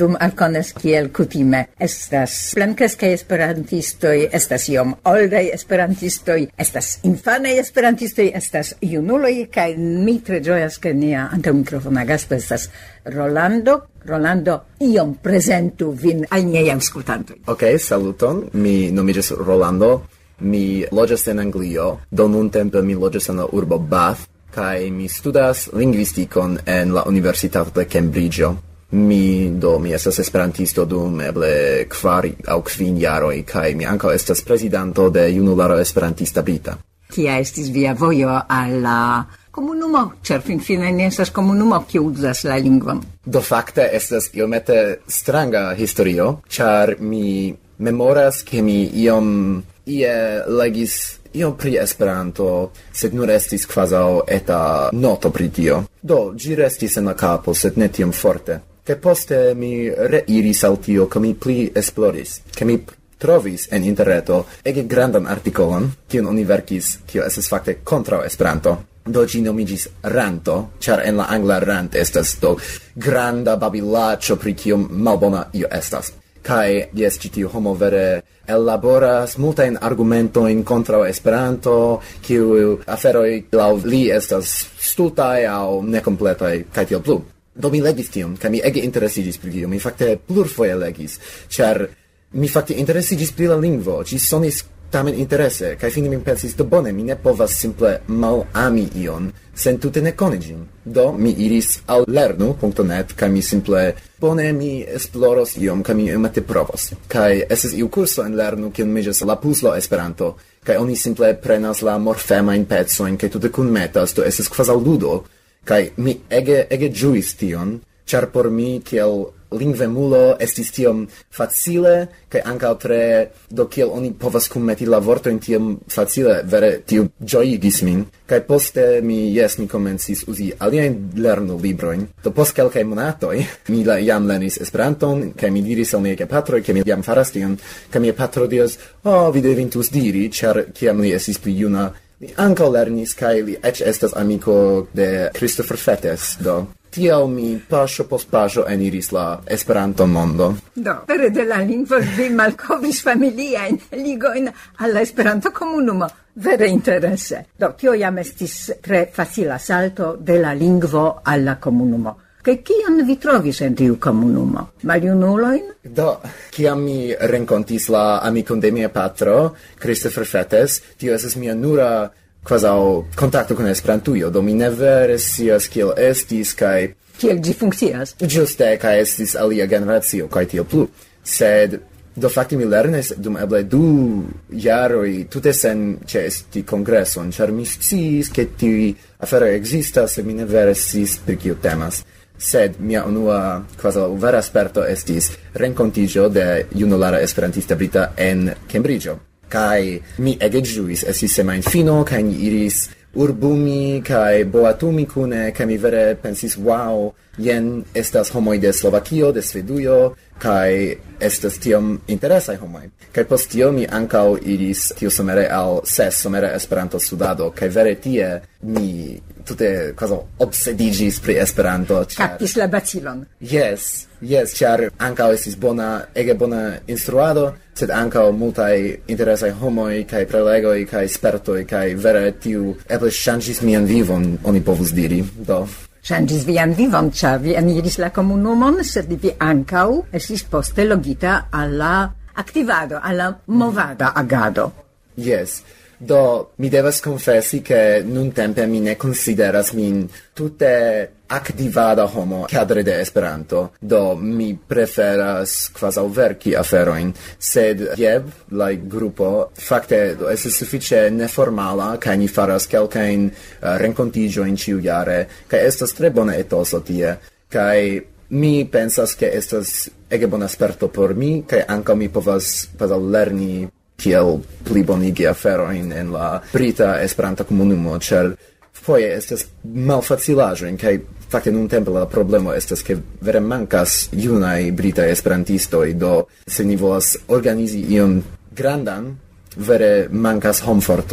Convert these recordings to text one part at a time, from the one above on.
dum alkonas kiel kutime. Estas plenkreskai esperantistoj, estas iom oldaj esperantistoj, estas infanaj esperantistoj, estas junuloj, kaj mi tre ĝojas, ke nia antaŭmikrofona gasto estas Rolando. Rolando, iom prezentu vin al niaj aŭskultantoj. Ok, saluton, mi nomiĝas Rolando. Mi loĝas en Anglio, do nuntempe mi loĝas en la urbo Bath, kaj mi studas lingvistikon en la Universitato de Cambridgeo. Mi estas esperantisto dum eble 4 aŭ 5 jaroj, kaj mi ankaŭ estas prezidanto de Junularo Esperantista Brita. Kia estis via vojo al la komunumo, ĉar finfine ni estas komunumo, kiu uzas la lingvon? Do fakte estas iomete stranga historio, ĉar mi memoras, ke mi ie legis iom pri Esperanto, sed nur estis kvazaŭ eta noto pri tio. Do, ĝi restis en la kapo, sed ne tiom forte. Kaj poste mi reiris al tio, ke mi pli esploris, ke mi trovis en interreto ege grandan artikolon, kiun oni verkis, kio estas fakte kontraŭ Esperanto. Do ĝi nomiĝis ranto, ĉar en la angla rant estas do granda babilaĉo pri kiom malbona io estas. Kai jes ĉi tiu homo vere elaboras multajn argumentojn kontraŭ Esperanto, kiuj aferoj laŭ li estas stultaj aŭ nekompletaj kaj tiel plu. Do mi legis tion, kaj mi ege interesiĝis pri tio. Mi fakte plurfoje legis, ĉar mi fakte interesiĝis pri la lingvo. Ĝi sonis tamen interese, kaj fine mi pensis, do bone, mi ne povas simple malami ion, sen tute ne koni ĝin. Do mi iris al lernu.net, kaj mi simple bone mi esploros iom, kaj mi iomete provos. Kaj estis iu kurso en lernu, kiu nomiĝas la puzlo Esperanto, kaj oni simple prenas la morfemajn pecojn, kaj tute kunmetas, do estis kvazaŭ ludo, kaj mi ege ĝuis tion, ĉar por mi kiel lingvemulo estis tiom facile, kaj ankaŭ tre, do kiel oni povas kunmeti la vortojn tiom facile, vere tio ĝojigis min. Kaj poste mi komencis uzi aliajn lernolibrojn. Do post kelkaj monatoj mi jam lernis Esperanton, kaj mi diris al miaj gepatroj, ke mi jam faras tion, kaj mia patro diris, vi devintus diri, ĉar kiam li estis pli juna, li ankaŭ lernis, kaj li eĉ estas amiko de Christopher Fettes, do tiel mi paŝo post paŝo eniris la Esperanto-mondo. Do, pere de la lingvo vi malkovris familiajn ligojn al la Esperanto-komunumo. Vere interese. Do, tio jam estis tre facila salto de la lingvo al la komunumo. Kaj kion vi trovis en tiu komunumo? Maljunulojn? Do, kiam mi renkontis la amikon de mia patro, Christopher Fettes, tio estas mia nura quasau kontakto con Esperantujo, do mi ne vere scias kiel estis, kaj kiel ĝi funkcias. Ĝuste, kaj estis alia generacio, kaj tiel plu. Sed, do fakte mi lernis dum eble 2 jaroj tute sen ĉeesti kongreson, ĉar mi sciis, ke tiuj aferoj ekzistas, sed mi ne vere sciis pri kio temas. Sed mia unua quasi vera sperto estis renkontiĝo de Junulara Esperantista Brita en Cambridgeo. Kai mi ege ĝuis, estis semajnfino, kaj ni iris urbumi kaj boatumi kune, kaj mi vere pensis, wow, jen estas homoj de Slovakio, de Svedujo, kaj estas tiom interesaj homoj. Kaj post tio mi ankaŭ iris tiusomere al SES, somera Esperanto-studado, kaj vere tie mi tute quasi obsediĝis pri Esperanto. Kaptis la bacilon. Yes, ĉar ankaŭ estis ege bona instruado, sed ankaŭ multaj interesaj homoj kaj prelegoj kaj spertoj, kaj vere tiu eble ŝanĝis mian vivon, oni povus diri. Do ŝanĝis vian vivon, ĉar vi eniris la komunumon, sed vi ankaŭ estis poste logita al la aktivado, al la movada agado. Yes. Do, mi devas confessi che nuntempe mi ne consideras min tute aktivada homo cadre de Esperanto. Do, mi preferas quasi verki aferoin, sed la grupo fakte estas sufiĉe neformala, kaj ni faras kelkajn renkontiĝojn ĉiujare, kaj estas tre bona etoso tie, kaj mi pensas ke estas ege bona sperto por mi, kaj ankaŭ mi povas lerni kiel plibonigi aferojn en la brita Esperanta komunumo, ĉar foje estas malfacilaĵoj, kaj fakte nuntempe la problemo estas ke vere mankas junaj britaj esperantistoj, do se ni volas organizi ion grandan, vere mankas homfortoj.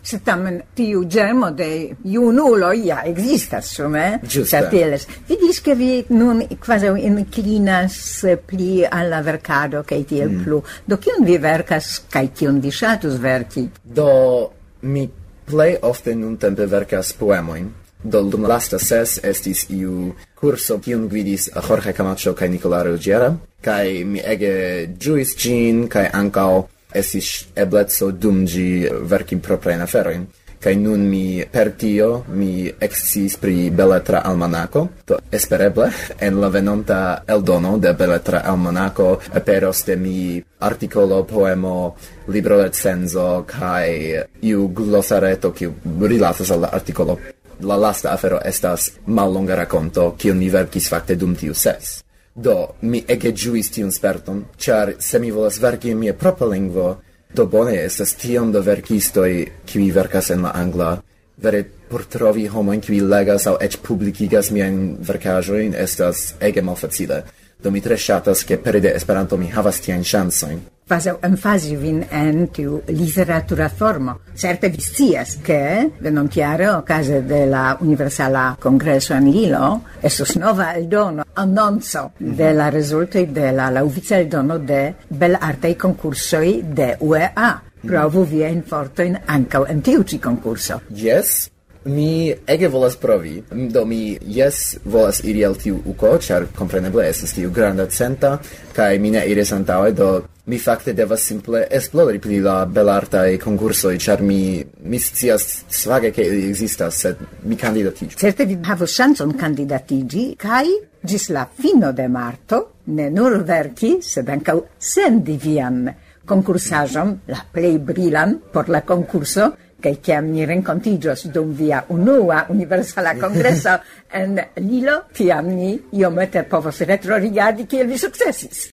Se tamen tiu germo de junulo ja existas, sume? Giuste. Vi dis che vi nun quasi inclinas pli alla vercado che tiel plu. Do kion vi verkas kai kion vi ŝatus verki? Do mi plej ofte nuntempe verkas poemojn. Do dum lasta ses estis iu curso kiun gvidis Jorge Camacho kaj Nicola Ruggiera, kaj mi ege ĝuis ĝin, kaj ankaŭ estis ebleco dum ĝi verki proprajn aferojn. Kaj nun per tio mi eksciis pri Beletra Almanako. Do espereble en la venonta eldono de Beletra Almanako aperos de mi artikolo, poemo, libro recenzo kaj iu glosareto kiu rilatas al la artikolo. La lasta afero estas mallonga rakonto kiun mi verkis fakte dum tiu ses. Do mi ege ĝuis tiun sperton, ĉar se mi volas verki en mia propra lingvo, do bone estas tiom da verkistoj kiuj verkas en la angla. Vere por trovi homojn kiuj legas aŭ eĉ publikigas miajn verkaĵojn estas ege malfacile. Do mi tre ŝatas ke pere de Esperanto mi havas tiajn ŝancojn. Pasau emfasi vin en tiu literatura formo. Certe vi scias che venontiare ocase de la Universala Congreso en Lilo estos nova eldono, annonzo de la resultoi de la ufficia eldono de belartei concursoi de UEA. Provu viajn fortojn ankaŭ en tiu ĉi konkurso. Yes. Mi ege volas provi. Do mi volas iri al tiu uko, ĉar kompreneble estas tiu granda centa, kaj mi ne iris antaŭe, do mi fakte devas simple esplori pri la belartaj konkursoj, ĉar mi scias svage ke ili ekzistas, sed mi kandidatiĝu. Certe vi havos ŝancon kandidatiĝi kaj ĝis la fino de marto ne nur verki, sed ankaŭ sendi vian konkursaĵon, la plej brilan por la konkurso, kaj kiam ni renkontiĝos dum via unua Universala Kongreso en Lilo, tiam ni iomete povos retrorigardi kiel vi sukcesis.